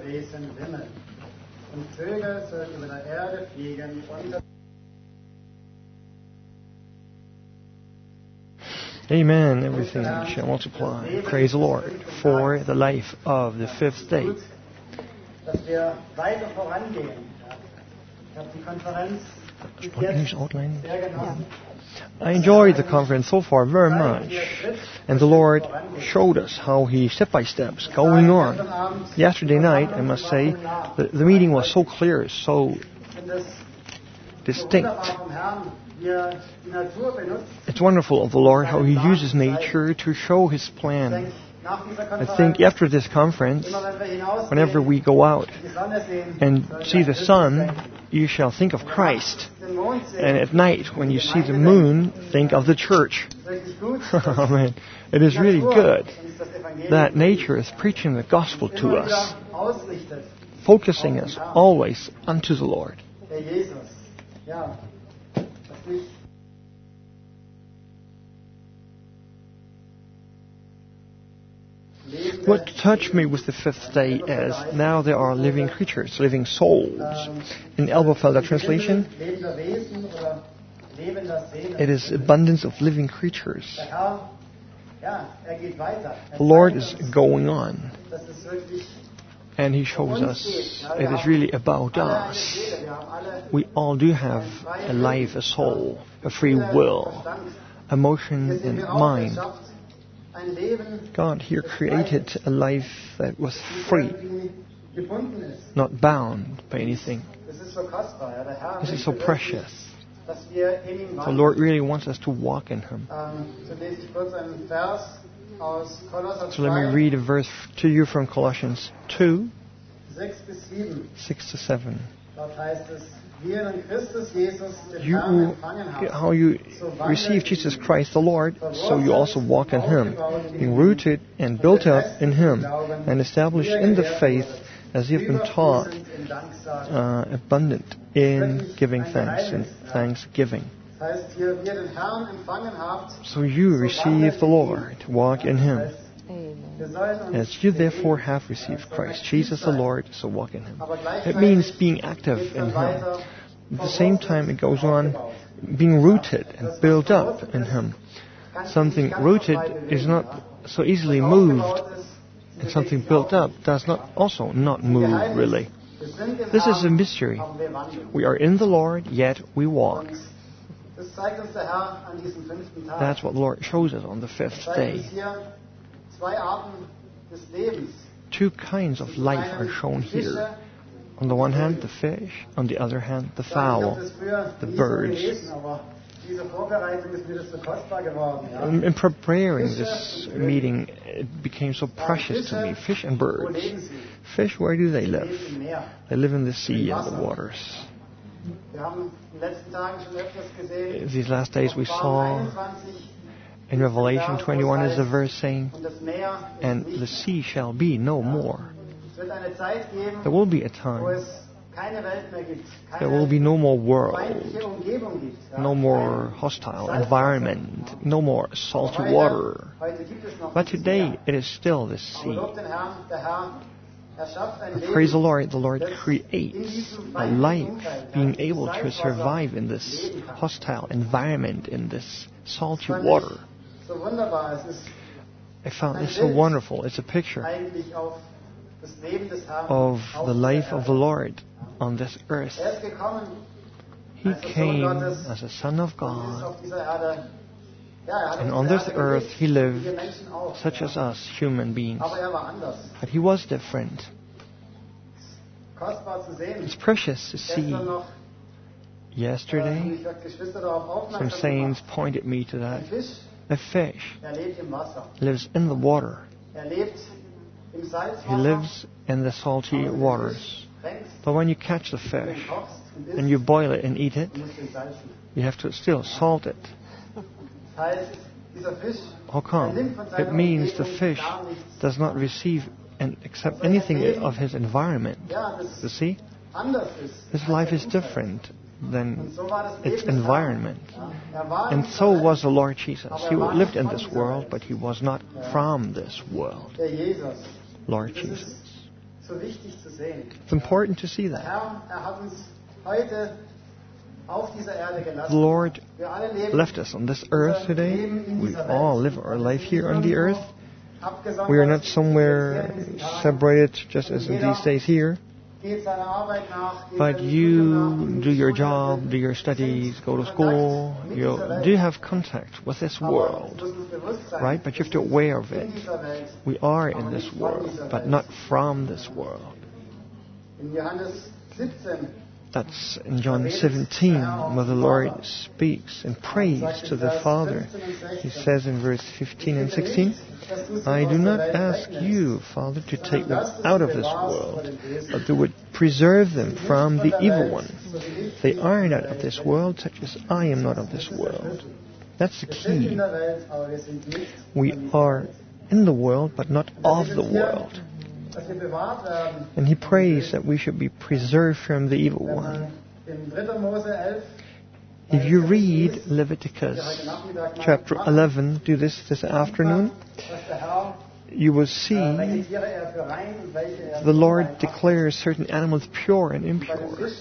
bläsen Wimmel. Und Vögel sollen über der Erde fliegen unter. Amen. Everything shall multiply. Praise the Lord for the life of the fifth day. Dass wir weiter vorangehen. Ich habe die Konferenz bis jetzt sehr genossen. I enjoyed the conference so far very much. And the Lord showed us how He, step by step, is going on. Yesterday night, I must say, the meeting was so clear, so distinct. It's wonderful of the Lord how He uses nature to show His plan. I think after this conference, whenever we go out and see the sun, you shall think of Christ. And at night, when you see the moon, think of the church. Amen. It is really good that nature is preaching the gospel to us, focusing us always unto the Lord. What touched me with the fifth day is now there are living creatures, living souls. In Elberfelder translation, it is abundance of living creatures. The Lord is going on. And He shows us it is really about us. We all do have a life, a soul, a free will, emotion and mind. God here created a life that was free, not bound by anything. This is so precious. The Lord really wants us to walk in Him. So let me read a verse to you from Colossians 2, 6 to 7. How you receive Jesus Christ the Lord, so you also walk in Him, being rooted and built up in Him, and established in the faith as you have been taught, abundant in giving thanks and thanksgiving. So you receive the Lord, walk in Him. As you therefore have received Christ, Jesus the Lord, so walk in Him. It means being active in Him. At the same time, it goes on being rooted and built up in Him. Something rooted is not so easily moved, and something built up does not move really. This is a mystery. We are in the Lord, yet we walk. That's what the Lord shows us on the fifth day. Two kinds of life are shown here. On the one hand, the fish. On the other hand, the fowl, the birds. In preparing this meeting, it became so precious to me. Fish and birds. Fish, where do they live? They live in the sea and the waters. These last days we saw in Revelation 21 is the verse saying, and the sea shall be no more. There will be a time. There will be no more world, no more hostile environment, no more salty water. But today it is still the sea. Praise the Lord creates a life being able to survive in this hostile environment, in this salty water. I found this so wonderful. It's a picture of the life of the Lord on this earth. He came as a Son of God, and on this earth He lived such as us, human beings. But He was different. It's precious to see. Yesterday, some saints pointed me to that. A fish lives in the water. He lives in the salty waters. But when you catch the fish and you boil it and eat it, you have to still salt it. How come? It means the fish does not receive and accept anything of his environment. You see? His life is different than its environment. And so was the Lord Jesus. He lived in this world, but He was not from this world. Lord Jesus. It's important to see that. The Lord left us on this earth today. We all live our life here on the earth. We are not somewhere separated just as in these days here. But you do your job, do your studies, go to school. You do have contact with this world, right? But you have to be aware of it. We are in this world, but not from this world. That's in John 17, where the Lord speaks and prays to the Father. He says in verse 15 and 16, I do not ask you, Father, to take them out of this world, but that would preserve them from the evil one. They are not of this world, such as I am not of this world. That's the key. We are in the world, but not of the world. And he prays that we should be preserved from the evil one. If you read Leviticus chapter 11, do this afternoon, you will see the Lord declares certain animals pure and impure.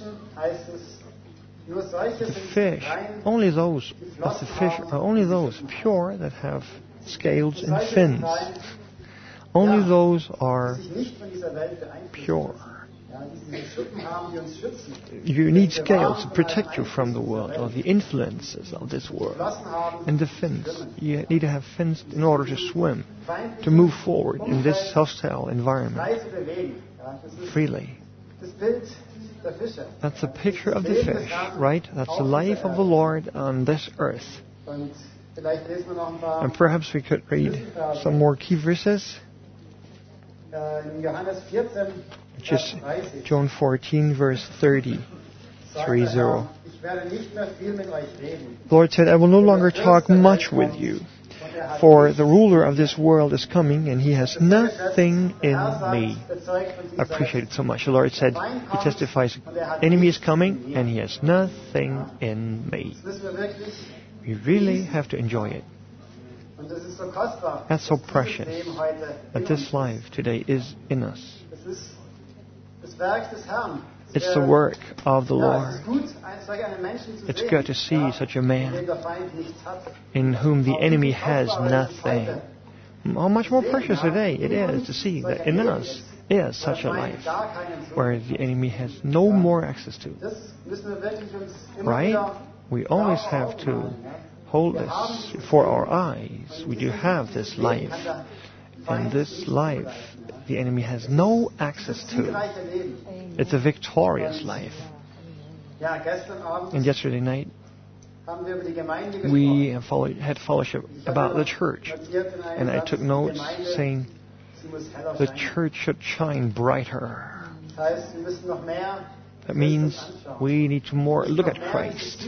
The fish, only those of the fish are only those pure that have scales and fins. Only those are pure. You need scales to protect you from the world or the influences of this world. And the fins. You need to have fins in order to swim, to move forward in this hostile environment freely. That's a picture of the fish, right? That's the life of the Lord on this earth. And perhaps we could read some more key verses. Which is John 14, verse 30. 30. The Lord said, I will no longer talk much with you, for the ruler of this world is coming, and he has nothing in me. I appreciate it so much. The Lord said, he testifies, enemy is coming, and he has nothing in me. We really have to enjoy it. That's so precious that this life today is in us. It's the work of the Lord. It's good to see such a man in whom the enemy has nothing. How much more precious today it is to see that in us is such a life where the enemy has no more access to. Right? We always have to hold this before our eyes. We do have this life. And this life, the enemy has no access to. It's a victorious life. And yesterday night, we had fellowship about the church. And I took notes saying the church should shine brighter. That means we need to more look at Christ,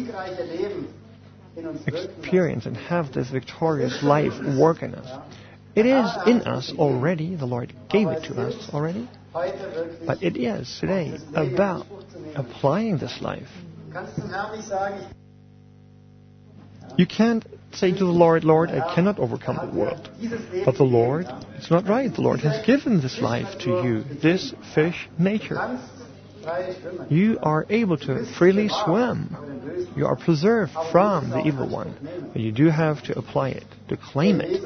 experience and have this victorious life work in us. It is in us already. The Lord gave it to us already. But it is today about applying this life. You can't say to the Lord, Lord, I cannot overcome the world. But the Lord, it's not right. The Lord has given this life to you, this fish nature. You are able to freely swim. You are preserved from the evil one. But you do have to apply it, to claim it.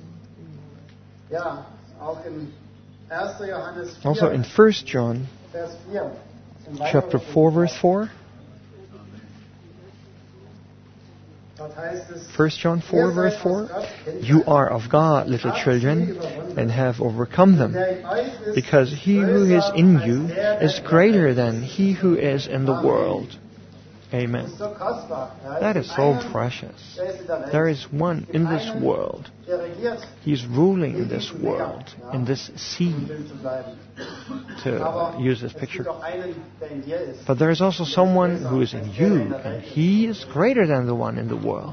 Also in 1 John chapter 4, verse 4. 1 John 4, verse 4. You are of God, little children, and have overcome them, because he who is in you is greater than he who is in the world. Amen. That is so precious. There is one in this world. He's ruling in this world, in this sea, to use this picture. But there is also someone who is in you, and he is greater than the one in the world.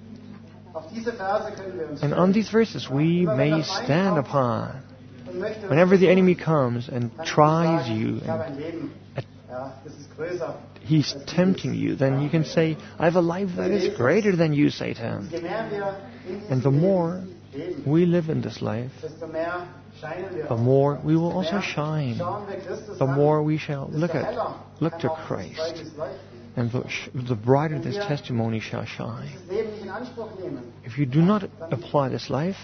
And on these verses we may stand upon. Whenever the enemy comes and tries you, and he's tempting you, then you can say, I have a life that is greater than you, Satan. And the more we live in this life, the more we will also shine. The more we shall look to Christ. And the brighter this testimony shall shine. If you do not apply this life,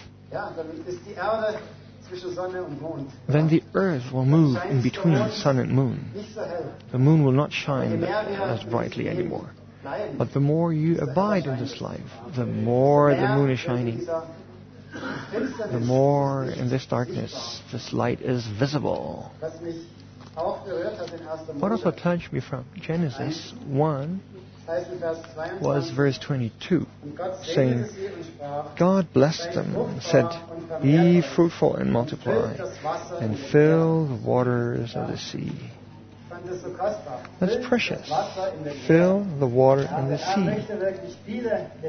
then the earth will move in between sun and moon. The moon will not shine as brightly anymore. But the more you abide in this life, the more the moon is shining. The more in this darkness, this light is visible. What also touched me from Genesis 1 was verse 22, saying, God blessed them and said, be fruitful and multiply, and fill the waters of the sea. That's precious. Fill the water and the sea.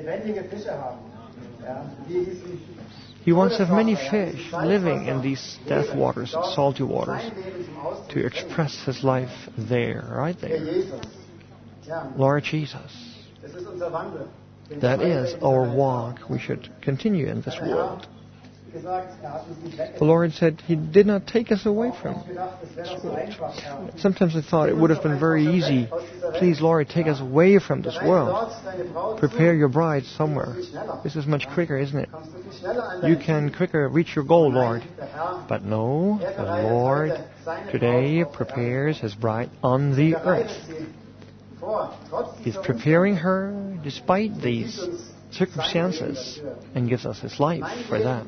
He wants to have many fish living in these death waters, salty waters, to express His life there, right there. Lord Jesus. That is our walk. We should continue in this world. The Lord said He did not take us away from this world. Sometimes I thought it would have been very easy. Please, Lord, take us away from this world. Prepare your bride somewhere. This is much quicker, isn't it? You can quicker reach your goal, Lord. But no, the Lord today prepares His bride on the earth. He's preparing her despite these circumstances and gives us His life for that.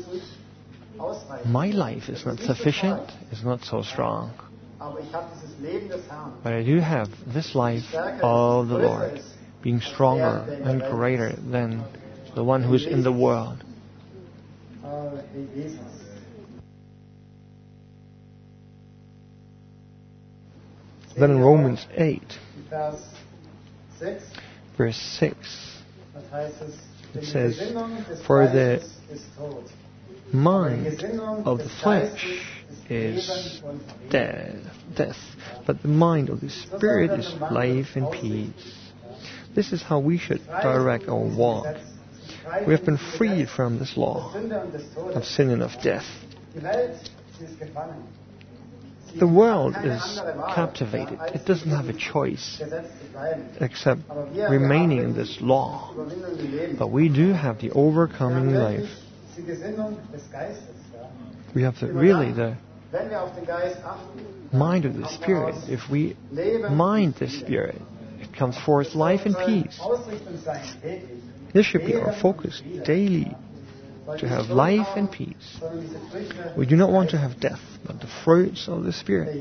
My life is not sufficient, is not so strong. But I do have this life of the Lord, being stronger and greater than the one who is in the world. Then in Romans 8, verse 6, it says, for the mind of the flesh is death, but the mind of the Spirit is life and peace. This is how we should direct our walk. We have been freed from this law of sin and of death. The world is captivated. It doesn't have a choice except remaining in this law. But we do have the overcoming life. We have the mind of the Spirit. If we mind the Spirit, it comes forth life and peace. This should be our focus daily, to have life and peace. We do not want to have death, but the fruits of the Spirit.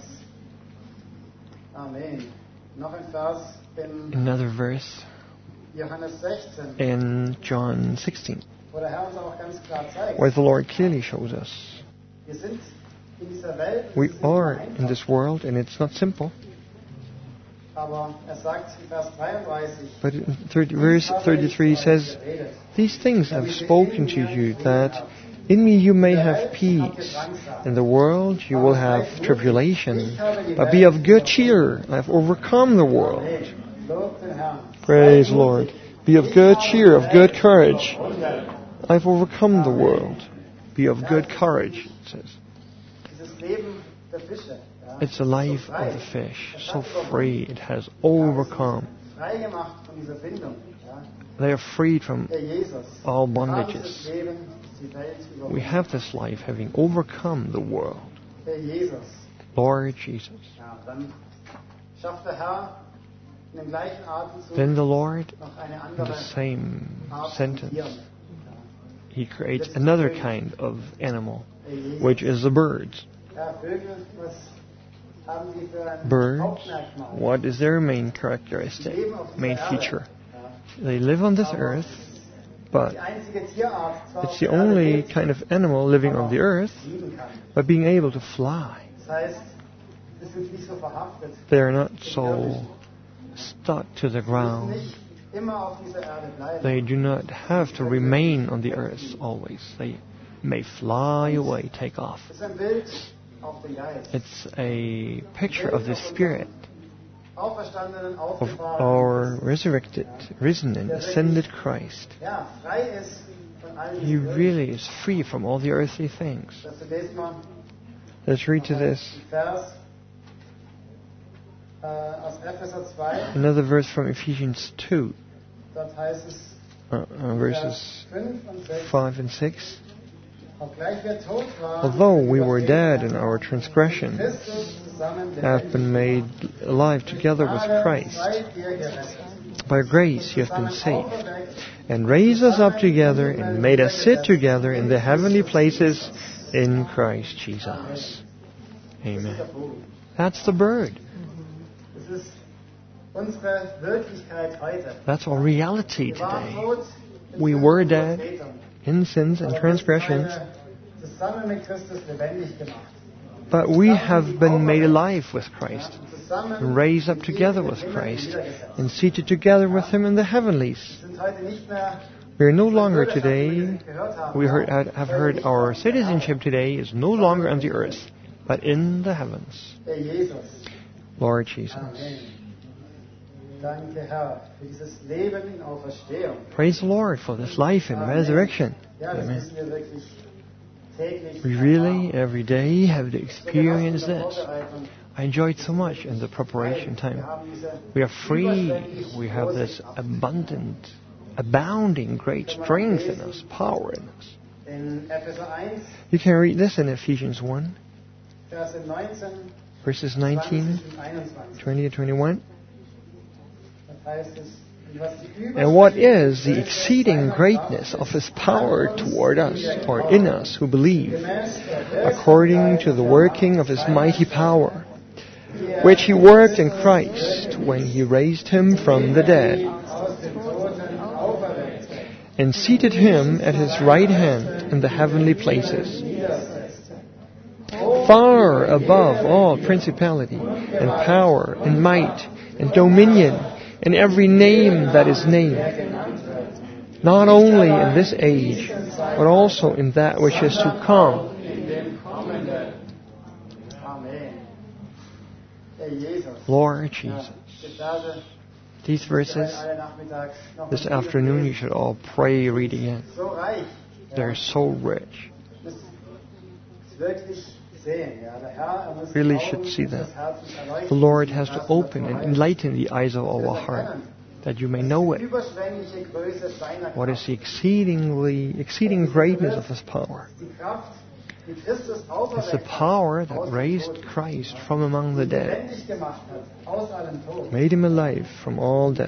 Another verse in John 16, where the Lord clearly shows us we are in this world and it's not simple. But in verse 33 says, these things I've spoken to you, that in me you may have peace. In the world you will have tribulation, but be of good cheer. I have overcome the world. Praise the Lord. Be of good cheer, of good courage. I've overcome the world. Be of good courage, it says. It's the life of the fish, so free. It has overcome. They are freed from all bondages. We have this life having overcome the world. Lord Jesus. Then the Lord, in the same sentence, He creates another kind of animal, which is the birds. Birds, what is their main characteristic, main feature? They live on this earth, but it's the only kind of animal living on the earth, but being able to fly. They are not so stuck to the ground. They do not have to remain on the earth always. They may fly away, take off. It's a picture of the Spirit, of our resurrected, risen and ascended Christ. He really is free from all the earthly things. Let's read to this. Another verse from Ephesians 2, verses 5 and 6. Although we were dead in our transgressions, have been made alive together with Christ. By grace you have been saved, and raised us up together and made us sit together in the heavenly places in Christ Jesus. Amen. That's the bird. That's our reality today. We were dead in sins and transgressions, but we have been made alive with Christ, and raised up together with Christ, and seated together with Him in the heavenlies. We are no longer today, have heard our citizenship today is no longer on the earth, but in the heavens. Lord Jesus. Praise the Lord for this life and resurrection. Amen. We really, every day, have to experience this. I enjoyed so much in the preparation time. We are free. We have this abundant, abounding great strength in us, power in us. You can read this in Ephesians 1, verses 19, 20 and 21. And what is the exceeding greatness of His power toward us, or in us who believe, according to the working of His mighty power, which He worked in Christ when He raised Him from the dead, and seated Him at His right hand in the heavenly places, far above all principality and power and might and dominion, in every name that is named, not only in this age, but also in that which is to come. Lord Jesus. These verses, this afternoon, you should all pray, read again. They're so rich. Really should see that. The Lord has to open and enlighten the eyes of our heart, that you may know it. What is the exceeding greatness of His power? It's the power that raised Christ from among the dead, made Him alive from all death.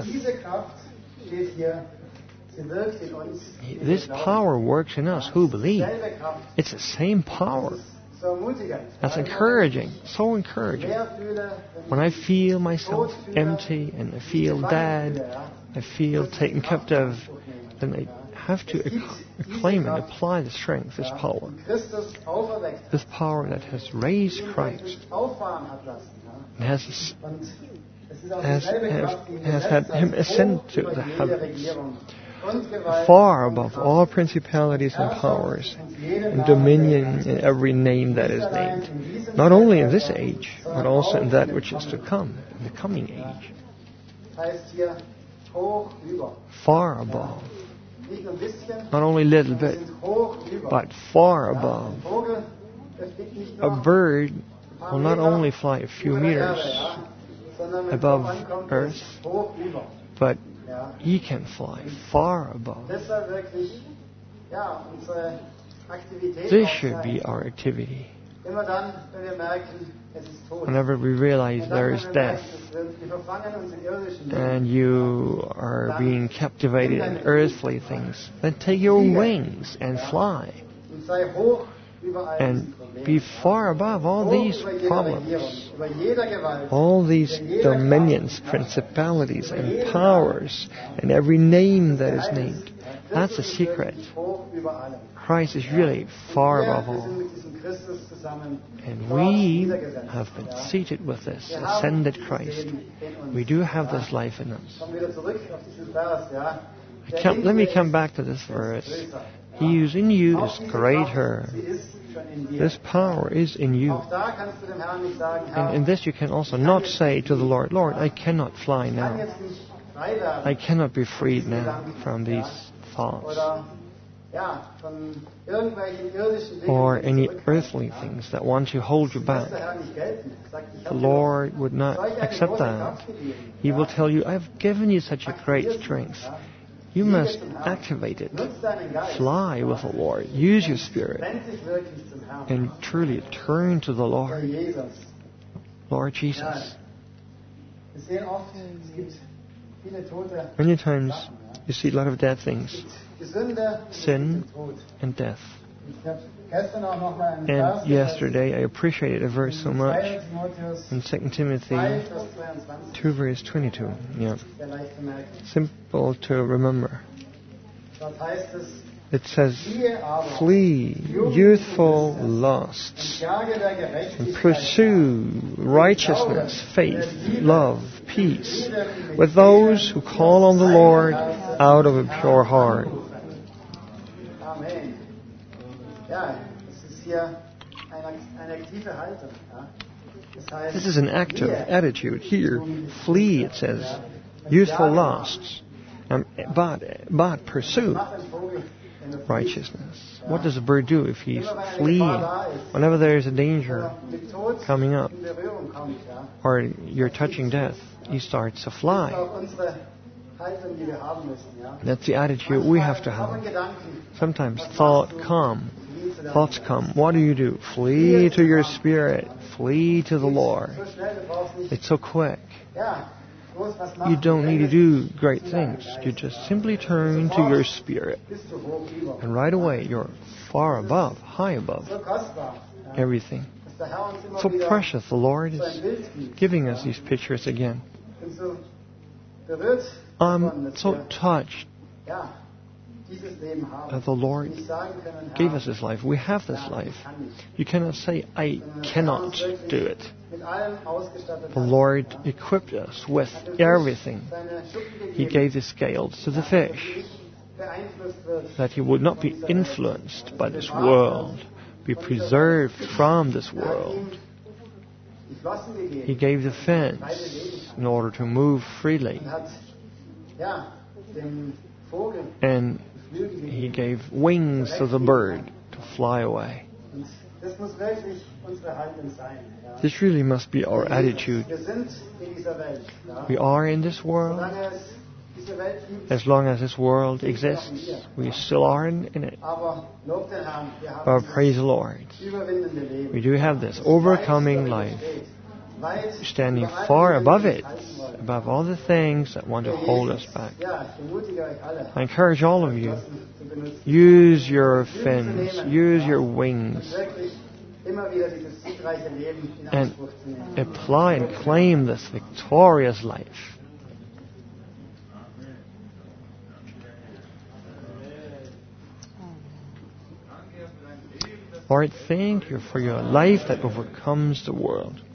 This power works in us who believe. It's the same power. That's encouraging, so encouraging. When I feel myself empty and I feel dead, I feel taken captive, then I have to acclaim and apply the strength, this power that has raised Christ, and has had Him ascend to the heavens, far above all principalities and powers, and dominion in every name that is named, not only in this age, but also in that which is to come, in the coming age. Far above. Not only a little bit, but far above. A bird will not only fly a few meters above earth, but he can fly far above. This should be our activity. Whenever we realize there is death and you are being captivated in earthly things, then take your wings and fly and be far above all these problems, all these dominions, principalities and powers, and every name that is named. That's the secret. Christ is really far above all. And we have been seated with this ascended Christ. We do have this life in us. Let me come back to this verse. He who is in you is greater. This power is in you. And in this you can also not say to the Lord, Lord, I cannot fly now. I cannot be freed now from these thoughts. or any earthly things that want to hold you back. The Lord would not accept that. He will tell you, I've given you such a great strength. You must activate it. Fly with the Lord. Use your spirit. And truly turn to the Lord. Lord Jesus. Many times you see a lot of dead things. Sin and death. And yesterday I appreciated a verse so much in 2 Timothy 2 verse 22. Yeah. Simple to remember. It says, flee youthful lusts and pursue righteousness, faith, love, peace with those who call on the Lord out of a pure heart. This is an active attitude. Here, flee, it says, youthful lusts, but pursue righteousness. What does a bird do if he's fleeing? Whenever there is a danger coming up, or you're touching death, he starts to fly. That's the attitude we have to have. Sometimes thoughts come. What do? Flee to your spirit. Flee to the Lord. It's so quick. You don't need to do great things. You just simply turn to your spirit. And right away, you're far above, high above everything. So precious, the Lord is giving us these pictures again. I'm so touched that the Lord gave us this life. We have this life. You cannot say, I cannot do it. The Lord equipped us with everything. He gave the scales to the fish, that he would not be influenced by this world, be preserved from this world. He gave the fence in order to move freely. And he gave wings to the bird to fly away. This really must be our attitude. We are in this world. As long as this world exists, we still are in it. But praise the Lord. We do have this overcoming life, standing far above it, above all the things that want to hold us back. I encourage all of you, use your fins, use your wings, and apply and claim this victorious life. Lord, thank you for your life that overcomes the world.